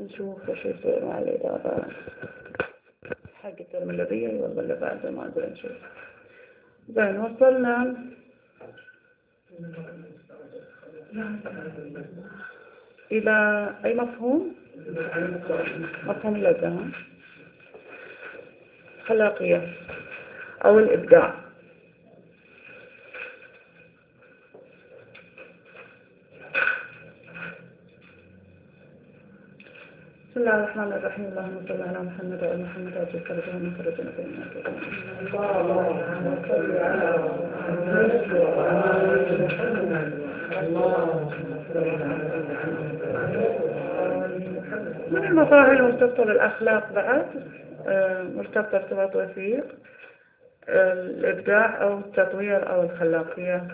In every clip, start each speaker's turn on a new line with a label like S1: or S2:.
S1: نشوف وش يصير مع الإدارة حق الترميلية ولا بعد ما أدري نشوف. زين وصلنا إلى أي مفهوم؟ مفهوم اللذة، خلاقية أو الإبداع. بسم الله الرحمن الرحيم. اللهم صل على محمد وعلى محمد وعلى فرجه من فرجنا بيننا. من المظاهر المرتبطة بالأخلاق بعد مرتبطة ارتباط وثيق الإبداع أو التطوير أو الخلاقية.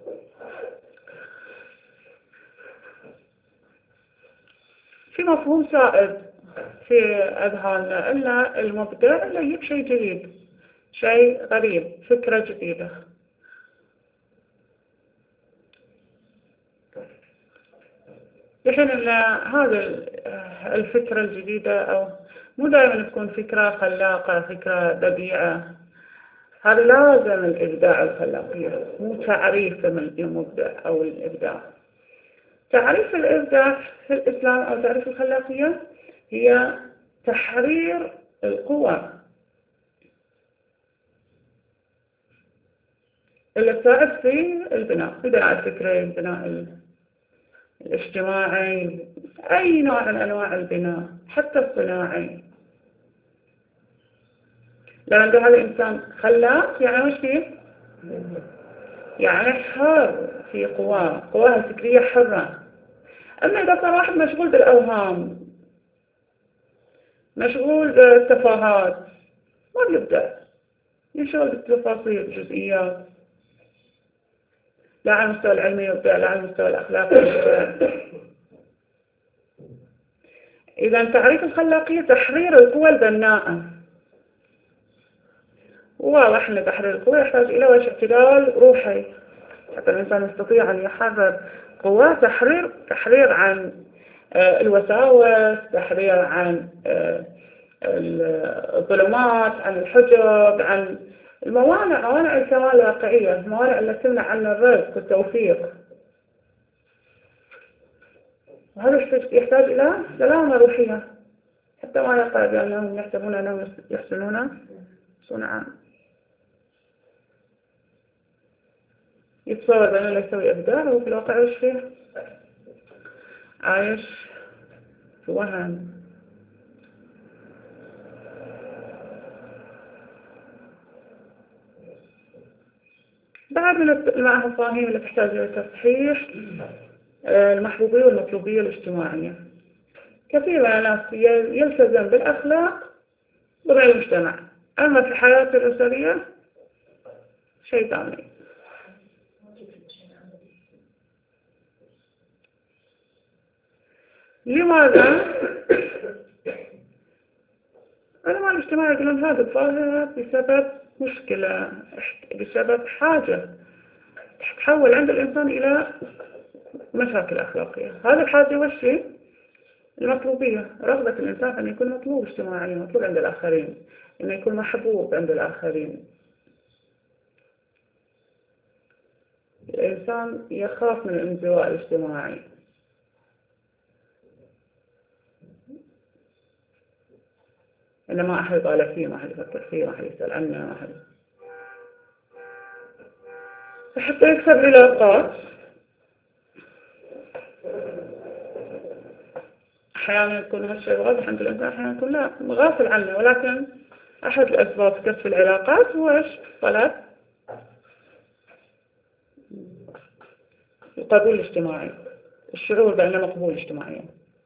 S1: في مفهوم سائد في أذهاننا إن المبدع اللي يجيب شيء جديد، شيء غريب، فكرة جديدة. لكن هذه الفكرة الجديدة أو مو دائما تكون فكرة خلاقة، فكرة بديعة. هذا لازم الإبداع الخلاقية، مو تعريف المبدع أو الإبداع. تعريف الإبداع في الإسلام أو تعريف الخلاقية هي تحرير القوى اللي تساعد في البناء الفكري، البناء الاجتماعي، أي نوع من أنواع البناء حتى الصناعي. لأن هذا الإنسان خلاق يعني وش فيه؟ يعني حر في قواه الفكرية حرة. أما إذا صار واحد مشغول بالأوهام، مشغول بالتفاهات، ما بيبدأ، يشغل بالتفاصيل الجزئيات، لا على المستوى العلمي يبدأ، لا على المستوى الأخلاقي يبدأ. إذا تعريف الخلاقية تحرير القوى البناءة. واضح أن تحرير القوى يحتاج إلى اعتدال روحي حتى الإنسان يستطيع أن يحرر قواه. تحرير عن الوساوس، تحرير عن الظلمات، عن الحجب، عن موانع الكمال الواقعية، الموانع التي تمنع عنا الرزق والتوفيق. وهذا يحتاج إلى سلامة روحية حتى ما يقع بأنهم يحسبون أنهم يحسنون صنعا. يتصور بأنه لا يسوي إبداع وفي الواقع إيش فيه؟ عايش في وهم. بعد من المفاهيم اللي تحتاج إلى تصحيح المحبوبية والمطلوبية الاجتماعية. كثير من الناس يلتزم بالأخلاق ضمن المجتمع، أما في حياته الأسرية شيء ثاني. لماذا؟ علماء الاجتماع يقولون هذا الظاهرة بسبب مشكلة، بسبب حاجة تحول عند الإنسان إلى مشاكل أخلاقية. هذا الحاجة والشيء المطلوبية، رغبة الإنسان أن يكون مطلوب اجتماعيا، مطلوب عند الآخرين، أن يكون محبوب عند الآخرين. الإنسان يخاف من الانزواء الاجتماعي. إن ما أحد يطالع فيه، ما أحد يفكر فيه، ما أحد يسأل عنه، ما أحد. فحتى يكسب علاقات أحيانا يكون هالشيء واضح عند الإنسان، أحيانا يكون لا غافل عنه. ولكن أحد الأسباب في كسب العلاقات هو إيش؟ طلب القبول الاجتماعي، الشعور بأنه مقبول اجتماعيا.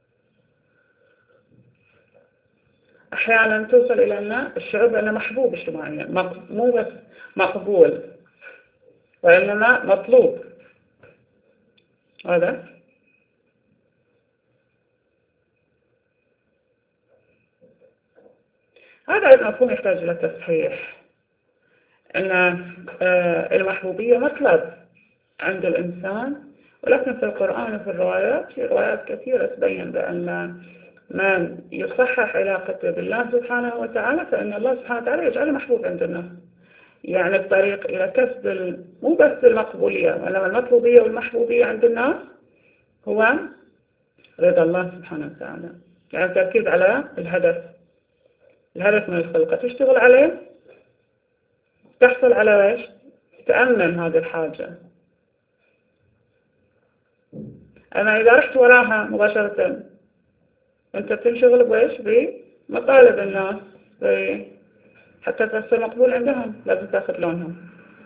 S1: أحيانا توصل إلى أن الشعور بأنه محبوب اجتماعيا، مو بس مقبول وإنما مطلوب. هذا المفهوم يحتاج إلى تصحيح. أن المحبوبية مطلب عند الإنسان، ولكن في القرآن وفي الروايات، في روايات كثيرة تبين بأن من يصحح علاقته بالله سبحانه وتعالى فإن الله سبحانه وتعالى يجعله محبوب عند الناس. يعني الطريق إلى كسب مو بس المقبولية وإنما المطلوبية والمحبوبية عند الناس هو رضا الله سبحانه وتعالى. يعني التركيز على الهدف من الخلقة، تشتغل عليه تحصل على ايش؟ تأمن هذه الحاجة. أما إذا رحت وراها مباشرة أنت تنشغل بإيش؟ بمطالب الناس، حتى تصير مقبول عندهم لازم تاخذ لونهم.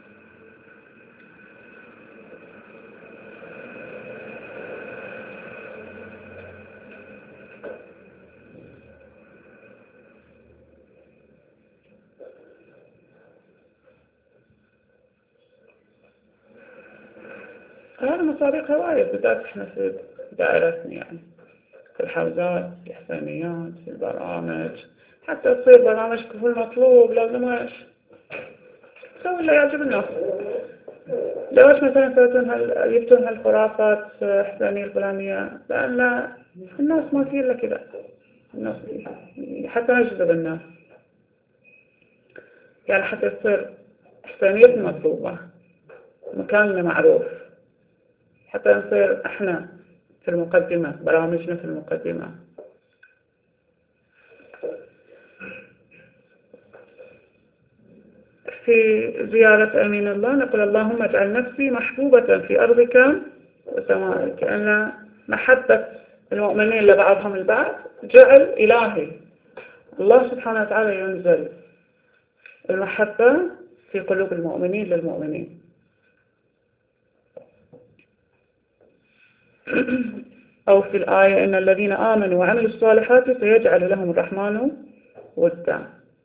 S1: هذا مصاريق هواية بالذات احنا في دائرتنا، يعني في الحوزات، في الحسينيات، في البرامج، حتى تصير برامج كل المطلوب لازم ايش؟ تسوي اللي يعجب الناس. لو ايش مثلا جبتون هالخرافات حسينية الفلانية، لأن الناس ما في إلا كذا، الناس حتى نجذب الناس، يعني حتى تصير حسينية مطلوبة، مكاننا معروف، حتى نصير احنا في المقدمة، برامجنا في المقدمة. في زيارة أمين الله نقول اللهم اجعل نفسي محبوبة في أرضك وسمائك، أن محبة المؤمنين لبعضهم البعض جعل إلهي. الله سبحانه وتعالى ينزل المحبة في قلوب المؤمنين للمؤمنين. أو في الآية إن الذين آمنوا وعملوا الصالحات سيجعل لهم الرحمن ودا.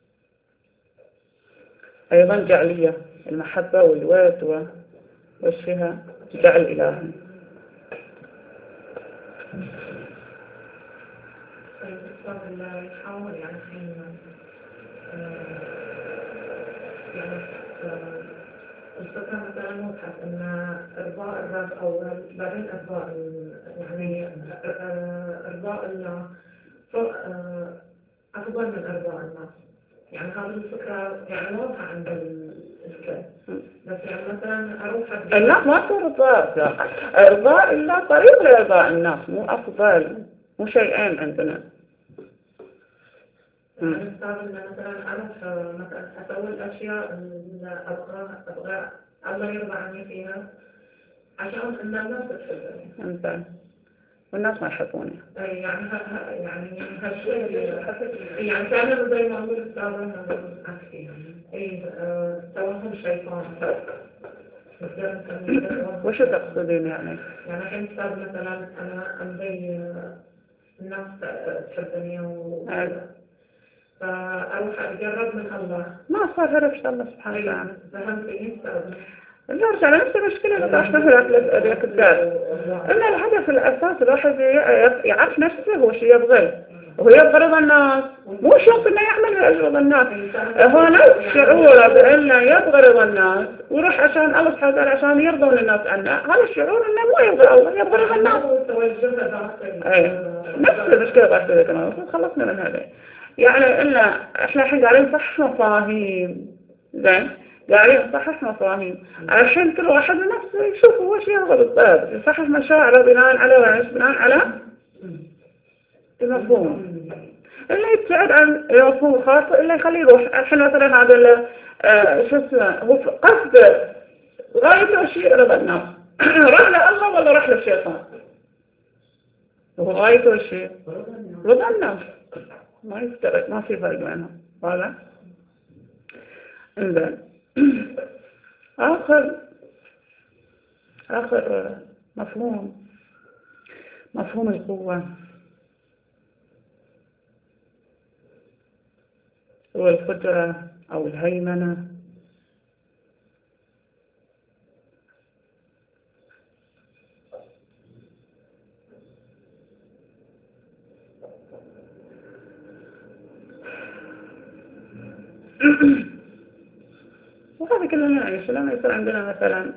S1: أيضا جعلية المحبة والود والشها جعل إلهي.
S2: يحاول يعني الفكرة مثلا مضحك أن إرضاء الرب أو بعدين إرضاء يعني إرضاء الله أفضل من إرضاء الناس. يعني هذه الفكرة يعني واضحة عند الكل، بس يعني مثلا أروح
S1: الناس ما ترضى، إرضاء الله طريق لإرضاء الناس، مو أفضل، مو شيئين عندنا.
S2: يعني مثلا أروح مثلا أسوي الأشياء اللي أبغى الله يرضى عني فيها عشان إن الناس تحبني.
S1: إنزين والناس ما يحبوني.
S2: يعني هالشيء يعني كان زي ما أقول السابق أحكي يعني توهم الشيطان.
S1: وش تقصدين يعني؟
S2: يعني الحين صار مثلا أنا أمضي الناس تحبني وكذا، فأروح أتقرب من الله،
S1: ما صار هرب الله سبحانه وتعالى.
S2: فهمتني؟
S1: نرجع لنفس المشكلة اللي طرحناها ذاك الدار، إن الهدف الأساسي الواحد يعرف نفسه هو شو يبغى، وهو يبغى رضا الناس، مو شرط إنه يعمل لأجل الناس. هو نفس شعوره بأنه يبغى رضا الناس ويروح عشان الله سبحانه وتعالى عشان يرضون الناس عنه، هذا الشعور إنه مو يبغى الله، يبغى رضا الناس. نفس المشكلة طرحتها كمان، خلصنا من هذا. يعني إن إحنا الحين قاعدين نصحح مفاهيم، زين؟ قاعدين نصحح مفاهيم عشان كل واحد نفسه يشوف هو شيء يبغى بالضبط، يصحح مشاعره بناء على وعيش، بناء على المفهوم. اللي يبتعد عن المفهوم الخاص اللي يخليه يروح. الحين مثلا هذا شو اسمه هو قصده غايته شيء رضا الناس راح لله ولا راح للشيطان؟ هو غايته شيء رضا الناس، ما يفترق، ما في فرق بينهم. هذا انزين. آخر مفهوم القوة والقدرة أو الهيمنة. وهذا كله نعيش لما يصير عندنا مثلا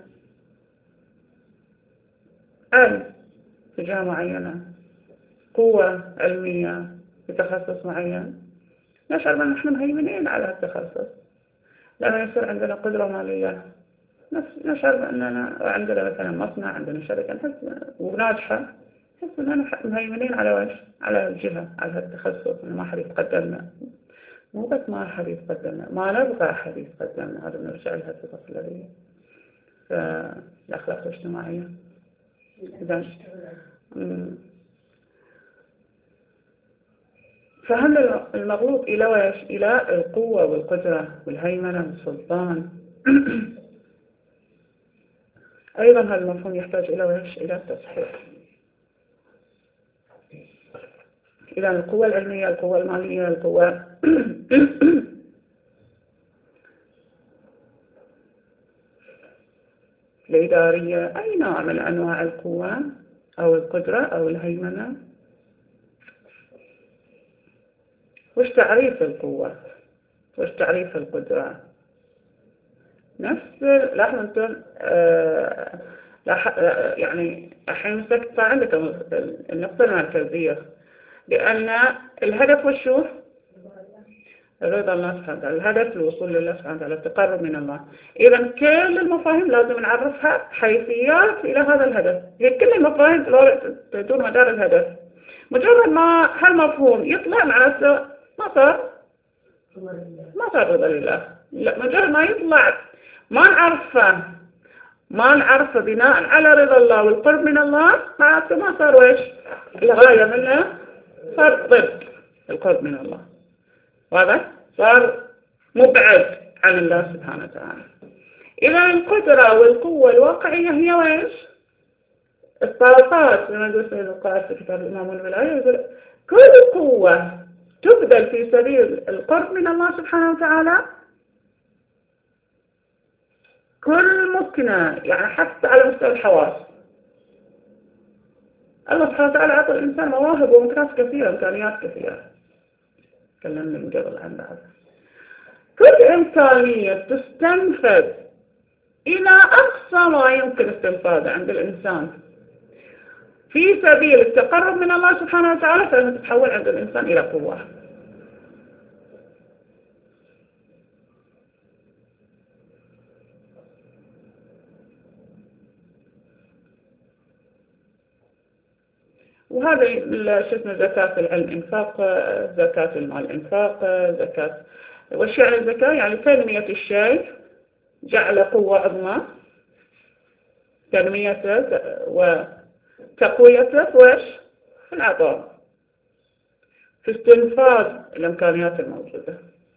S1: علم في جهة معينة، قوة علمية، في تخصص معين نشعر بأن نحن مهيمنين على التخصص، لما يصير عندنا قدرة مالية نشعر بأننا عندنا مثلا مصنع، عندنا شركة نحس وناجحة، نحس أننا مهيمنين على وش؟ على الجهة، على التخصص، إنه ما حد يتقدمنا. مو بس ما حد يتقدمنا، ما نبغى أحد يتقدمنا، هذا نرجع لها الصفة الأولية. فالأخلاق الاجتماعية إذا فهم المغلوب إلى وش؟ إلى القوة والقدرة والهيمنة والسلطان. أيضا هذا المفهوم يحتاج إلى وش؟ إلى التصحيح. إذا القوة العلمية، القوة المالية، القوة الإدارية، أي نوع من أنواع القوة أو القدرة أو الهيمنة. وش تعريف القوة؟ وش تعريف القدرة؟ نفس لاحظوا أنتم يعني الحين مسكت عندك النقطة المركزية، لأن الهدف وشو؟ رضا الله سبحانه وتعالى، الهدف الوصول لله سبحانه وتعالى، التقرب من الله. إذا كل المفاهيم لازم نعرفها حيثيات إلى هذا الهدف، هي كل المفاهيم تدور مدار الهدف. مجرد ما هالمفهوم يطلع معناته ما صار رضا لله. لا، مجرد ما يطلع ما نعرفه بناء على رضا الله والقرب من الله، معناته ما صار وش؟ الغاية منه صار ضد القرب من الله، واضح؟ صار مبعد عن الله سبحانه وتعالى. إذا القدرة والقوة الواقعية هي ويش؟ الطاقات، لما نقول سيد القائد في كتاب الإمام الولاية يقول كل قوة تبذل في سبيل القرب من الله سبحانه وتعالى، كل ممكنة، يعني حتى على مستوى الحواس. الله سبحانه وتعالى أعطى الإنسان مواهب وإمكانيات كثيرة، إمكانيات كثيرة تكلمنا من قبل عن هذا. كل إمكانية تستنفذ إلى أقصى ما يمكن استنفاذه عند الإنسان في سبيل التقرب من الله سبحانه وتعالى، فإنها تتحول عند الإنسان إلى قوة. وهذا شفنا زكاة العلم إنفاق، زكاة المال إنفاق، زكاة. وش يعني الزكاة؟ يعني تنمية الشيء، جعل قوة عظمى، تنميته وتقويته وش؟ في العطاء، في استنفاذ الإمكانيات الموجودة.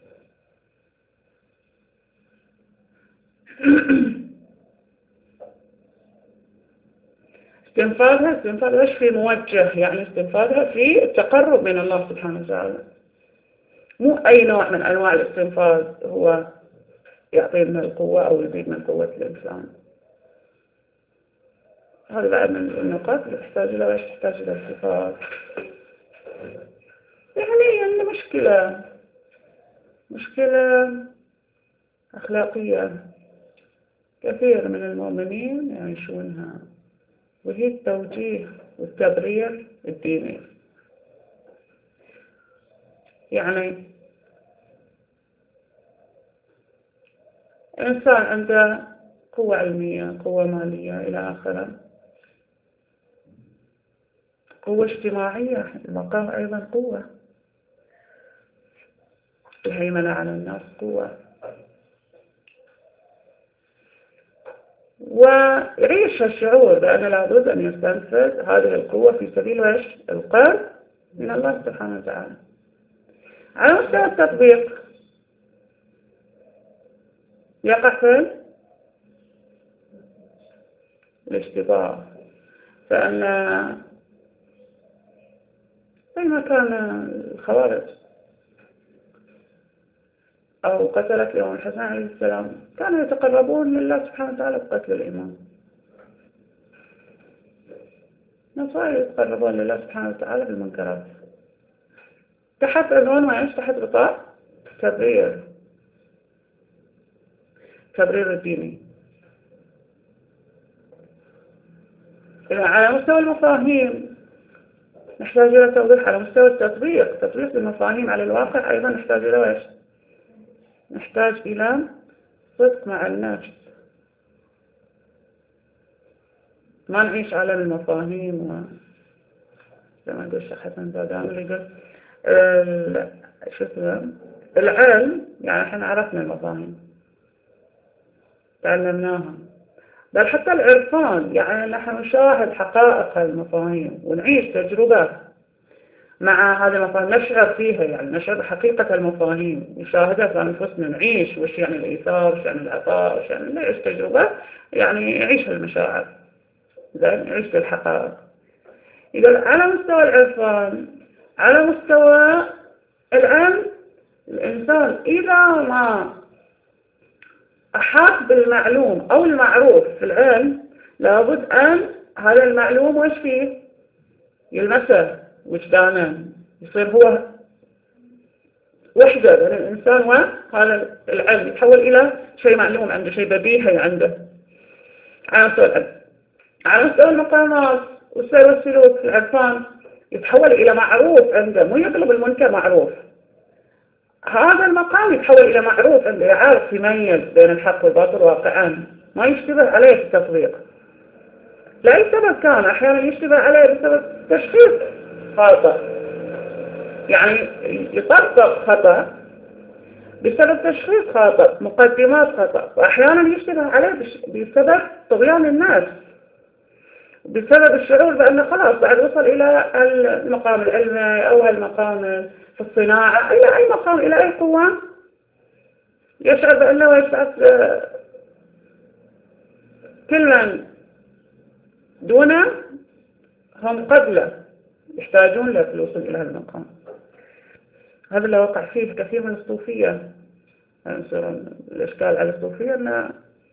S1: استنفاذها وش؟ في موجه، يعني استنفاذها في التقرب من الله سبحانه وتعالى. مو أي نوع من أنواع الاستنفاذ هو يعطينا القوة أو يزيد من قوة الإنسان. هذا بعد من النقاط اللي تحتاج إلى وش؟ تحتاج إلى الصفات. يعني عندنا مشكلة أخلاقية كثير من المؤمنين يعيشونها، وهي التوجيه والتبرير الديني. يعني الإنسان عنده قوة علمية، قوة مالية، إلى آخره، قوة اجتماعية، المقام أيضا قوة، الهيمنة على الناس قوة، ويعيش الشعور بأن لابد أن يستنفذ هذه القوة في سبيل وش؟ القرب من الله سبحانه وتعالى. على مستوى التطبيق يقع في الاشتباه، فأن بينما كان الخوارج أو قتلة الإمام الحسن عليه السلام كانوا يتقربون لله سبحانه وتعالى بقتل الإمام، نصارى يتقربون لله سبحانه وتعالى بالمنكرات، تحت عنوان ما يعيش تحت غطاء تبرير الديني. على مستوى المفاهيم نحتاج إلى توضيح على مستوى التطبيق، تطبيق المفاهيم على الواقع. أيضا نحتاج إلى إيش؟ نحتاج إلى صدق مع النفس، ما نعيش على المفاهيم زي ما يقول الشيخ حسن بادامي يقول شو اسمه العلم، يعني احنا عرفنا المفاهيم تعلمناها، بل حتى العرفان، يعني نحن نشاهد حقائق المفاهيم ونعيش تجربة مع هذه المفاهيم، نشعر فيها، يعني نشعر بحقيقة المفاهيم، نشاهدها في أنفسنا، نعيش وش يعني الإيثار، وش يعني العطاء، وش يعني نعيش تجربة، يعني يعيش المشاعر، زين يعيش الحقائق. إذا على مستوى العرفان، على مستوى العلم، الإنسان إذا ما أحاط بالمعلوم أو المعروف في العلم، لابد أن هذا المعلوم وش فيه يلمسه وجدانه، يصير هو وحدة بين الإنسان وهذا العلم، يتحول إلى شيء معلوم عنده، شيء بديهي عنده. على مستوى العلم، على مستوى المقامات والسير والسلوك في العرفان، يتحول إلى معروف عنده، مو يطلب المنكر معروف. هذا المقام يتحول إلى معروف عنده، يعرف يميز بين الحق والباطل واقعا، ما يشتبه عليه في التطبيق. لأي سبب كان، أحيانا يشتبه عليه بسبب تشخيص خاطئ، يعني يطبق خطأ بسبب تشخيص خاطئ، مقدمات خطأ، وأحيانا يشتبه عليه بسبب طغيان الناس، بسبب الشعور بأنه خلاص بعد وصل إلى المقام العلمي أو المقام في الصناعة، إلى أي مقام، إلى أي قوة، يشعر بأنه يشعر كلا دونه هم قبله يحتاجون له في الوصول إلى هذا المقام. هذا اللي وقع فيه كثير من الصوفية. الإشكال على الصوفية أن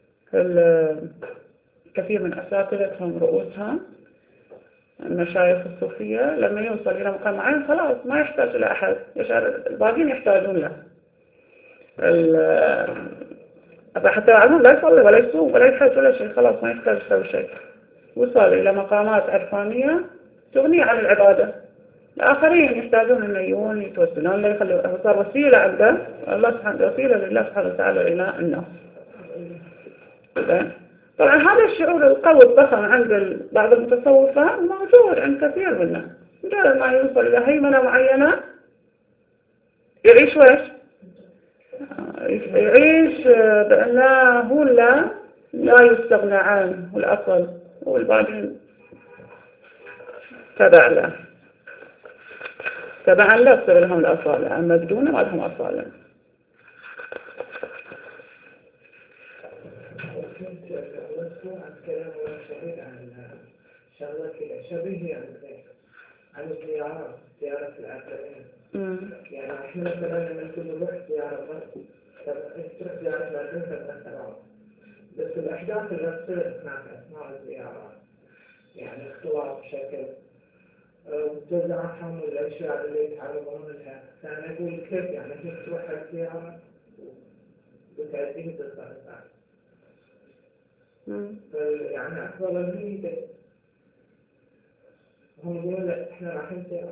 S1: كثير من أساتذتهم رؤوسها المشايخ الصوفية لما يوصل إلى مقام معين خلاص ما يحتاج إلى أحد، يشعر الباقين يحتاجون له. حتى العلم لا يصلي ولا يصوم ولا يحتاج ولا شيء، خلاص ما يحتاج يسوي شيء، وصل إلى مقامات عرفانية تغني عن العبادة. الآخرين يحتاجون أن يجون يتوسلون له، يخلوا صار وسيلة عنده الله سبحانه، وسيلة لله سبحانه وتعالى إلى الناس. طبعا هذا الشعور القوي الضخم عند بعض المتصوفة موجود عند كثير منهم، مجرد ما يوصل إلى هيمنة معينة يعيش ويش؟ يعيش بأن هو لا يستغنى عنه، هو الأصل، والباقين تبعا لا تصير لهم الأصالة، أما بدون ما لهم أصالة.
S2: شبيه عن الزيارة، زيارة الآخرين. يعني احنا مثلا لما نروح زيارة تروح زيارة الآخرين تتذكرها، بس الأحداث اللي تصير أثناء الزيارة يعني اختلاط بشكل وتوزعهم والأشياء اللي يتعرضون لها. فأنا أقول كيف يعني كيف تروح الزيارة وتأديه بالطريقة. يعني أفضل الميزة هم يقولون لا إحنا رايحين زيارة.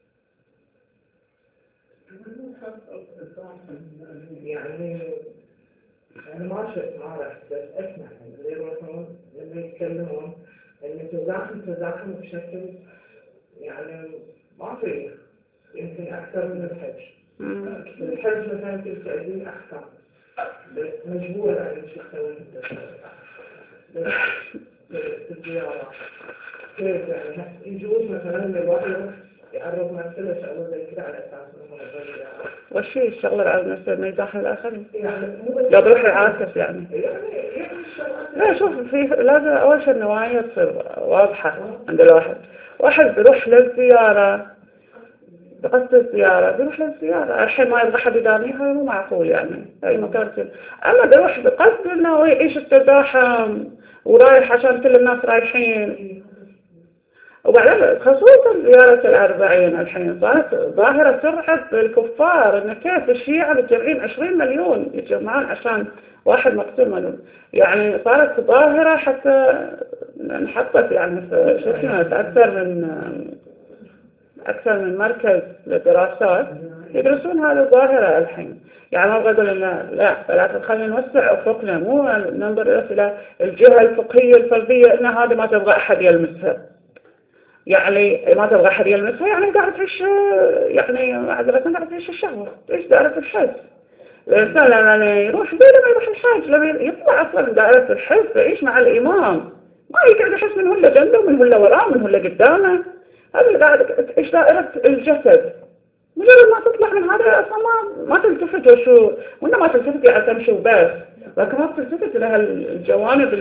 S2: يعني أنا ما شفت ما رحت، بس أسمع اللي يروحون اللي يتكلمون اللي تزاحم بشكل يعني ما في، يمكن أكثر من الحج. الحج مثلا تستأذين أحكام بس مجبورة يعني شو تسوي بس في الزيارة كيف يعني يجوز مثلا الواحد يعرض نفسه لشغله زي كذا على أساس إنه الزيارة.
S1: وش هي الشغلة على نفسه ما يزاحم الآخرين؟ لا بروح يعاكس يعني. لا شوف، لازم أول شيء النوايا تصير واضحة عند الواحد. واحد بيروح للزيارة بقصد الزيارة، بيروح للزيارة، الحين ما يبغى حد يدانيها مو معقول يعني أي مكان. أما بيروح بقصد إنه يعيش التزاحم ورايح عشان كل الناس رايحين. وبعدين خصوصا زيارة الأربعين الحين صارت ظاهرة ترعب الكفار، إن كيف الشيعة متجمعين 20 مليون يتجمعون عشان واحد مقتول مليون، يعني صارت ظاهرة حتى انحطت يعني في شفنا أكثر من أكثر من مركز للدراسات يدرسون هذه الظاهرة الحين. يعني ما بقول لنا لا، فلا خلينا نوسع أفقنا، مو ننظر إلى الجهة الفقهية الفردية إن هذا ما تبغى أحد يلمسها. يعني ما تبغى أحد يلمسها يعني قاعد تعيش، يعني معذرة قاعد تعيش الشهوة، تعيش دائرة الحس. الإنسان لما يروح زي لما يروح الحاج، لما يطلع أصلا من دائرة الحس يعيش مع الإمام، ما يقعد يحس من هو اللي جنبه ومن هو اللي وراه ومن هو اللي قدامه. هذا اللي قاعد تعيش دائرة الجسد. مجرد ما تطلع من هذا أصلا ما تلتفت وشو، وإنما ما تلتفت يعني تمشي وبس، لكن ما تلتفت لها الجوانب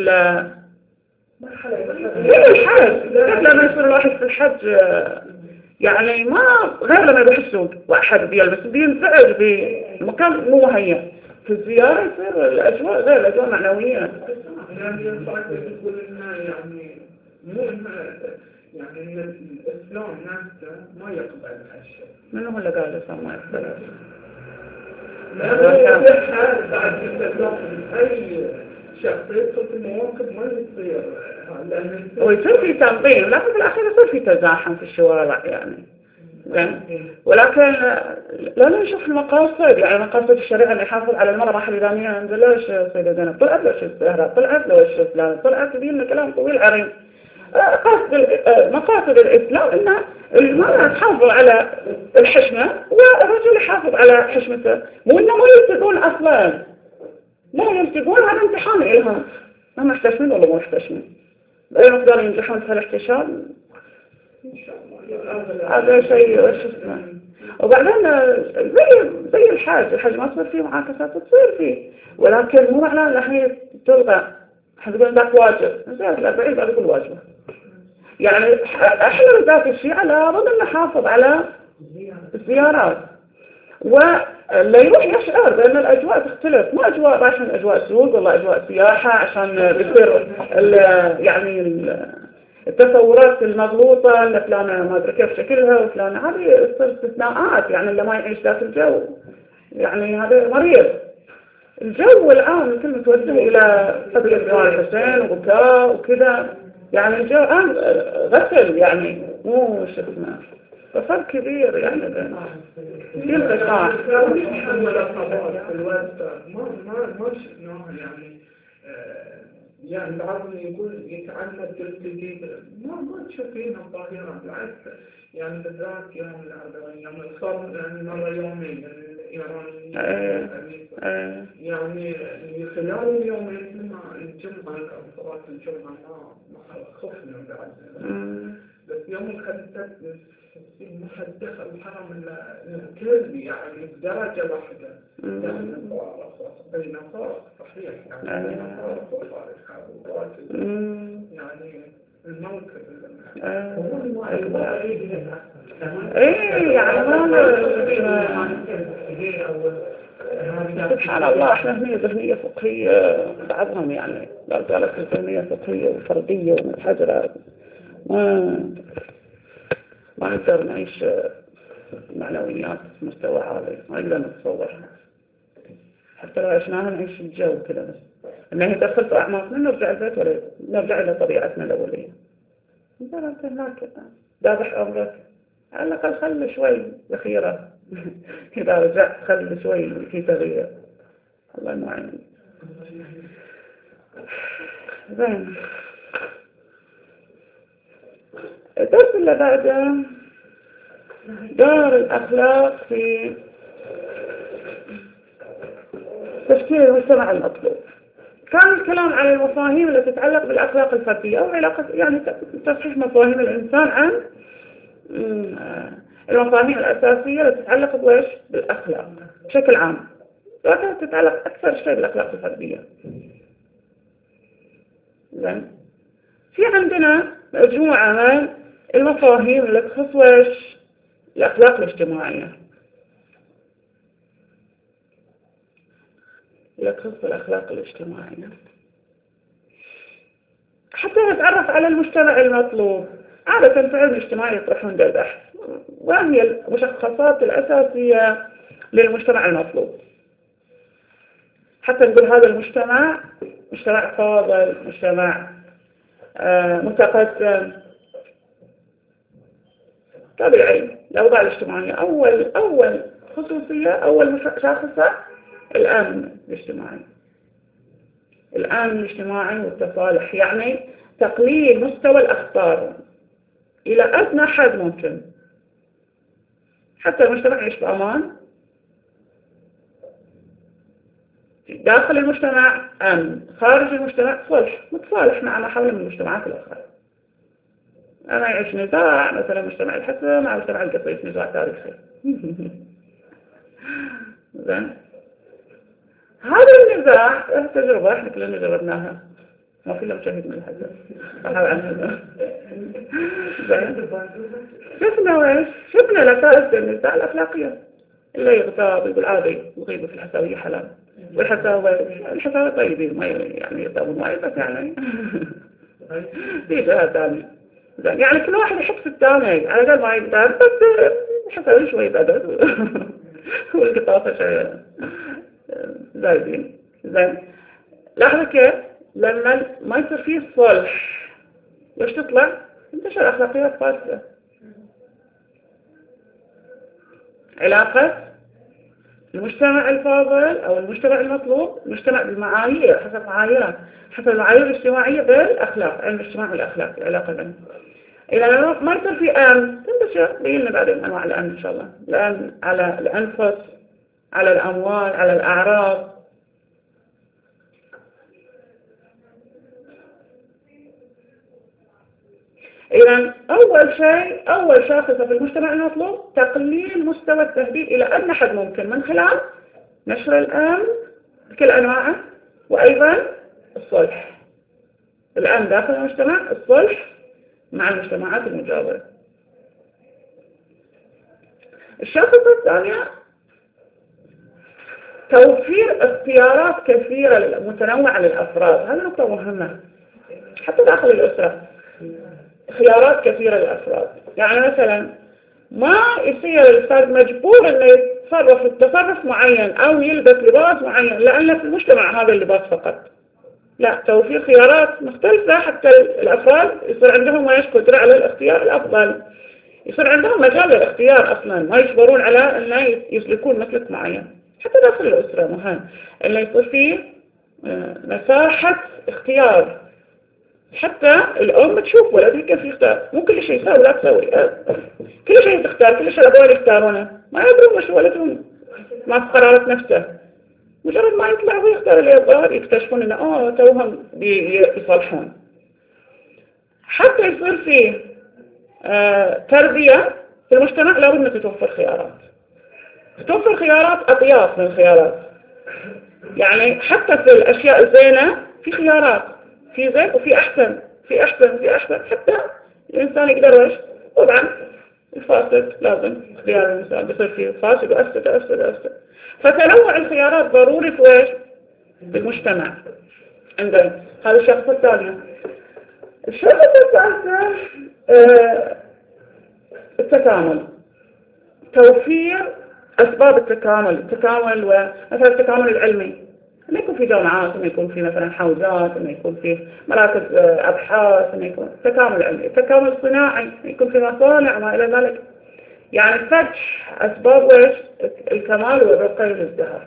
S1: زي الحج. لما يصير الواحد في الحج يعني ما غير لما يروح السوق واحد بيلبس بينزعج بمكان مو مهيأ. في الزيارة يصير الأجواء غير، الأجواء معنوية.
S2: يعني صارت تقول إنه يعني مو إنه يعني إن الإسلام نفسه ما يقبل هالشيء.
S1: من هو اللي قال الإسلام ما يقبل؟
S2: بعد أي شخص يدخل في المواقف ما يصير،
S1: ويصير في تنظيم، لكن في الأخير يصير في تزاحم في الشوارع يعني. ولكن لا نشوف المقاصد، يعني مقاصد الشريعة أن يحافظ على المرأة محلية. عند ليش سيدة زينب طلعت له الزهرة، طلعت له الشفلان، طلعت بينا كلام طويل عريض. مقاصد الإسلام أن المرأة تحافظ على الحشمة والرجل يحافظ على حشمته، مو إنه ما يلتقون أصلا، لا يلتقون، هذا امتحان إلهم، هم محتشمين ولا مو محتشمين، بأي مقدار ينجحون في الاحتشام هذا شيء وش اسمه. وبعدين زي الحاج ما تصير فيه معاكسات، تصير فيه، ولكن مو معناه ان الحين تلغى. احنا نقول ذاك واجب، زين ال40 بعد كل واجبه. يعني احنا ذات الشيء لابد ان نحافظ على الزيارات، ولا يروح يشعر بأن الأجواء تختلف، مو أجواء عشان أجواء سوق والله أجواء سياحة عشان بيصير يعني التصورات المغلوطة ان فلانة ما أدري كيف شكلها وفلانة، هذه تصير استثناءات. يعني اللي ما يعيش ذات الجو يعني هذا مريض. الجو العام يمكن متوجه إلى قضية ديوان الحسين وبكاء وكذا، يعني الجو الآن غسل، يعني مو شو اسمه، ففرق كبير يعني بين في القطاع.
S2: ما شفناها يعني بعضهم يقول يتعمد الجديد، ما تشوفين الظاهرة بالعكس. يعني بالذات يوم الأربعين يوم الصوم يعني مرة يومين الإيرانيين يعني خلال اليومين مع الجمعة أو صلاة الجمعة ما خفنا بعد. بس يوم الخميس ما حد دخل الحرم إلا الكل يعني بدرجة واحدة. يعني بين فرق صحيح، يعني بين فرق وفارق يعني الموكب
S1: سبحان الله. احنا هنا ذهنية فقهية بعضهم، يعني لا زالت الذهنية فقهية وفردية ومنحدرة، ما نقدر نعيش معنويات مستوى عالي، ما نقدر نتصورها. حتى لو عشناها نعيش الجو كذا بس، إنه يدخل في أعماقنا نرجع البيت ولا نرجع إلى طبيعتنا الأولية. انت هناك ذابح أمرك، على الأقل خلي شوي ذخيرة إذا رجعت خلي شوي في تغيير. الله المعين. زين، الدرس اللي بعده دور الأخلاق في تشكيل المجتمع المطلوب. كان الكلام على المفاهيم التي تتعلق بالأخلاق الفردية أو علاقة، يعني تصحيح مفاهيم الإنسان عن المفاهيم الأساسية التي تتعلق بالأخلاق بشكل عام، لكن تتعلق أكثر شيء بالأخلاق الفردية. زين، في عندنا مجموعة من المفاهيم اللي تخص الأخلاق الاجتماعية، اللي تخص الأخلاق الاجتماعية حتى نتعرف على المجتمع المطلوب. عادة في علم الاجتماع يطرحون ذا البحث، وهي المشخصات الأساسية للمجتمع المطلوب، حتى نقول هذا المجتمع مجتمع فاضل، مجتمع متقدم. طبيعي الأوضاع الاجتماعية أول خصوصية، أول شاخصة الأمن الاجتماعي. الأمن الاجتماعي والتصالح، يعني تقليل مستوى الأخطار إلى أدنى حد ممكن، حتى المجتمع يعيش بأمان. داخل المجتمع أمن، خارج المجتمع صلح، متصالح مع ما حوله من المجتمعات الأخرى. أنا يعيش نزاع مثلا مجتمع الحسن مع مجتمع القصيص، نزاع تاريخي. زين، هذا النزاع تجربة احنا كلنا جربناها، ما كلنا مشاهد من الحسن صحاب عنها. زين، شفنا لسائل النزاع الأخلاقية، اللي يغتاب يقول عادي يغيب في الحساوية حلال، والحساوية طيبين ما يعني يغتابون وايد، بس يعني في جهة ثانية. يعني كل واحد يحب في الثاني على قد ما يقدر، بس الحساوية شوي بدد والقطافة شوية زايدين. زين، لاحظوا كيف لما ما يصير فيه صلح وش تطلع؟ انتشر أخلاقيات فاسدة. علاقة المجتمع الفاضل أو المجتمع المطلوب مجتمع بالمعايير، حسب المعايير الاجتماعية غير الأخلاق، علم الاجتماع والأخلاق العلاقة بينهم. إذا ما يصير في أمن تنتشر، بينا بعدين أنواع الأمن إن شاء الله، الأمن على الأنفس، على الأموال، على الأعراض. إذا أول شاخصة في المجتمع المطلوب تقليل مستوى التهديد إلى أدنى حد ممكن من خلال نشر الأمن بكل أنواعه، وأيضا الصلح. الأمن داخل المجتمع، الصلح مع المجتمعات المجاورة. الشاخصة الثانية توفير اختيارات كثيرة متنوعة للأفراد. هذه نقطة مهمة حتى داخل الأسرة، خيارات كثيرة للأفراد. يعني مثلا ما يصير الفرد مجبور انه يتصرف تصرف معين او يلبس لباس معين لأن في المجتمع هذا اللباس فقط. لا، توفير خيارات مختلفة حتى الأفراد يصير عندهم قدرة على الاختيار الأفضل، يصير عندهم مجال للاختيار أصلا، ما يجبرون على أن يسلكون مسلك معين. حتى داخل الأسرة مهم أن يصير فيه مساحة اختيار، حتى الأم تشوف ولدها كيف يختار، مو كل شيء يساوي لا تسوي، كل شيء تختار، كل شيء الأبوين يختارونه، ما يدرون وش ولدهم ما في قرارات نفسه. مجرد ما يطلع ويختار اللي يبغاه يكتشفون انه توهم بيصلحون. حتى يصير فيه تربية في المجتمع لابد انك تتوفر خيارات، تتوفر خيارات اطياف من الخيارات. يعني حتى في الاشياء الزينة في خيارات، في زين وفي احسن، في احسن، حتى الانسان يقدر وش. طبعا الفاسد لازم اختيار الانسان بيصير فيه فاسد وافسد. فتنوع الخيارات ضروري في ويش بالمجتمع. عندنا هذا الشخص الثانية. الشخص الثالثة التكامل، توفير أسباب التكامل ومثلا التكامل العلمي، أن يكون في جامعات، أن يكون في مثلا حوزات، أن يكون في مراكز أبحاث، أن يكون تكامل علمي، تكامل صناعي، أن يكون في مصانع وما إلى ذلك. يعني فتح أسباب ويش الكمال والرقي والازدهار.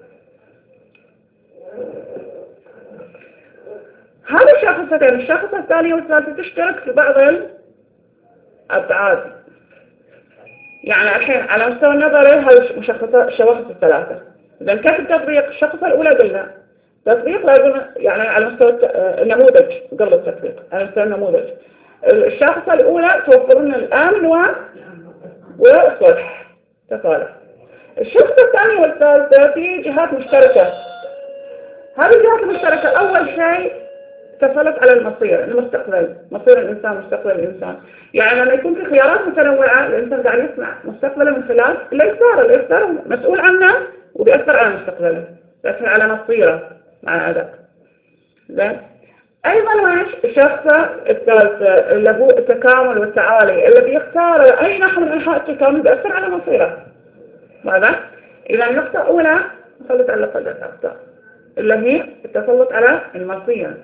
S1: هذا الشاخصتين، الشاخصة الثانية والثالثة تشترك في بعض الأبعاد. يعني الحين على مستوى النظري هذه الشواخص الثلاثة. إذا كيف التطبيق؟ الشاخصة الأولى قلنا تطبيق لازم يعني على مستوى النموذج، قبل التطبيق على مستوى النموذج. الشاخصة الأولى توفر لنا الآمن والصلح تصالح. الشاخصة الثانية والثالثة في جهات مشتركة. هذه الجهات المشتركة أول شيء تسلط على المستقبل، مصير الإنسان، مستقبل الإنسان. يعني لما يكون في خيارات متنوعة الإنسان قاعد يصنع مستقبله من خلال الإختيار مسؤول عنه وبيأثر على مستقبله، بيأثر على مصيره مع أداء. زين. أيضا الشخصة الثالثة اللي هو التكامل والتعالي، اللي بيختار أي نحو من أنحاء التكامل بيأثر على مصيره. ماذا؟ إذا النقطة الأولى تسلط على الأخطاء اللي هي التسلط على المصير.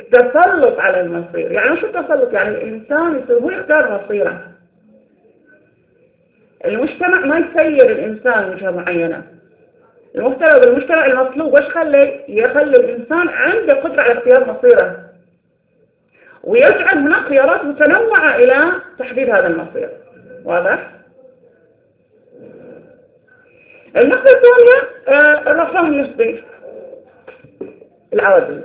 S1: التسلط على المصير يعني شو التسلط؟ يعني الإنسان يصير هو يختار مصيره. المجتمع ما يسير الإنسان وجهة معينة. المجتمع المطلوب وش يخلي الإنسان عنده قدرة على اختيار مصيره، ويجعل هناك خيارات متنوعة إلى تحديد هذا المصير. واضح؟ النقطة الثانية الرفاه النسبي العادي.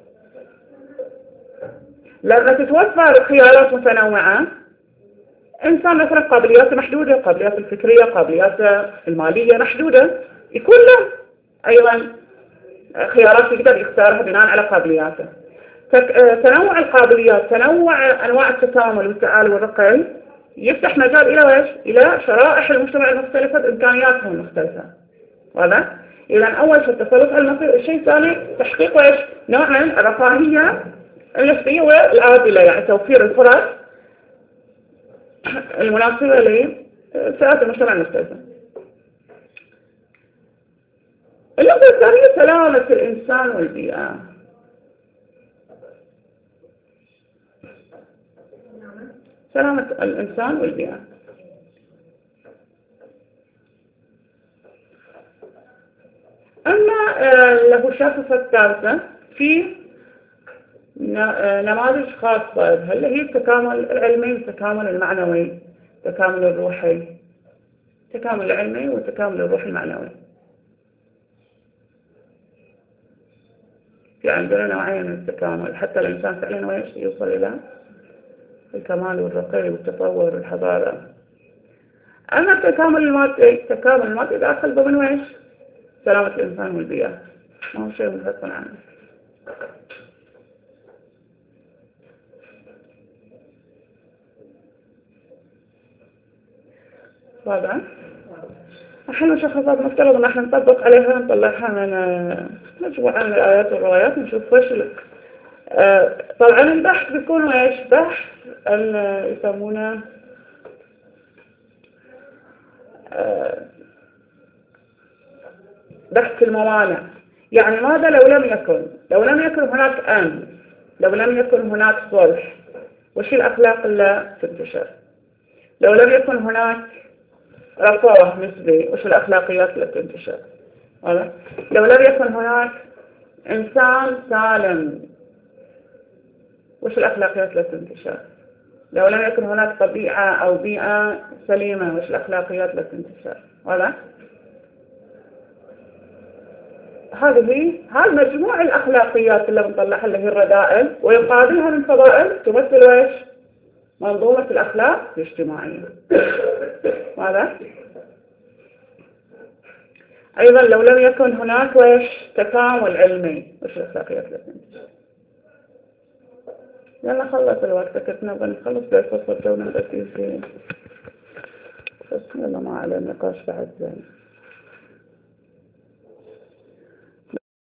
S1: لما تتوفر خيارات متنوعة، إنسان مثلا قابلياته محدودة، قابلياته الفكرية، قابلياته المالية محدودة، يكون له أيضا خيارات يقدر يختارها بناء على قابلياته. تنوع القابليات، تنوع أنواع التكامل والتعالي والرقي يفتح مجال إلى ويش؟ إلى شرائح المجتمع المختلفة بإمكانياتهم المختلفة. واضح؟ إذا أول شيء التسلط على المصير. الشيء الثاني تحقيق ويش؟ نوع من الرفاهية النسبية والعادلة، يعني توفير الفرص المناسبة لفئات المجتمع المختلفة. النقطة الثانية سلامة الإنسان والبيئة. سلامة الإنسان والبيئة. أما له الشاخصة الثالثة في نماذج خاصة، هل هي التكامل العلمي والتكامل المعنوي، التكامل الروحي، التكامل العلمي والتكامل الروحي المعنوي. في عندنا نوعين من التكامل حتى الإنسان فعلا يوصل إلى الكمال والرقي والتطور والحضارة. أما التكامل المادي داخل ضمن ويش؟ سلامة الإنسان والبيئة، ما هو شيء منفصل عنه. طبعا احنا مشخصات مفترض ان احنا نطبق عليها، نطلعها من مجموعة من الآيات والروايات، نشوف وش طبعا البحث بيكون ايش؟ بحث يسمونه بحث الموانع. يعني ماذا لو لم يكن هناك أمن، لو لم يكن هناك صلح، وش الأخلاق اللي تنتشر؟ لو لم يكن هناك رفاه نسبي، وش الأخلاقيات اللي تنتشر؟ لو لم يكن هناك إنسان سالم، وش الأخلاقيات اللي تنتشر؟ لو لم يكن هناك طبيعة أو بيئة سليمة، وش الأخلاقيات اللي تنتشر؟ هذه مجموع الأخلاقيات اللي بنطلعها اللي هي الرذائل، ويقابلها من فضائل تمثل ويش؟ منظومة الأخلاق الاجتماعية. ماذا؟ أيضا لو لم يكن هناك ويش؟ تكامل علمي، وش الأخلاقيات اللي تنتشر؟ يلا خلص الوقت، كنت نبغى نخلص بس وصلت ونبدأ في يلا ما على النقاش بعد ذلك.